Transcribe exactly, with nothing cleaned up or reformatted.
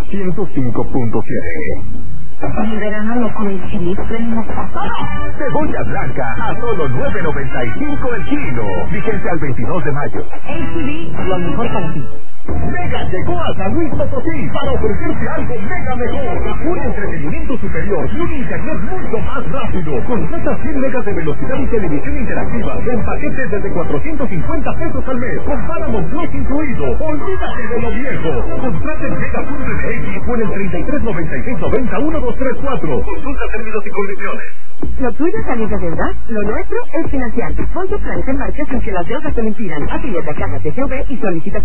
ciento cinco punto siete. Mi verano lo coincidí pleno. Cebolla blanca a solo nueve noventa y cinco el kilo. Vigente al veintidós de mayo. H D B, lo mejor para ti. Mega llegó a San Luis Potosí para ofrecerte algo mega mejor. Un entretenimiento superior y un internet mucho más rápido. Contrata cien megas de velocidad y televisión interactiva en paquetes desde cuatrocientos cincuenta pesos al mes. Con Paramount Plus incluido. Olvídate de lo viejo. Contrata en mega punto m x o en el treinta y tres noventa y seis noventa uno dos tres cuatro. Consulta términos y condiciones. Lo tuyo es salir de deuda, lo nuestro es financiar. Pon tus planes en marcha sin que las deudas te lo impidan. Afíliate a Caja T G V y solicita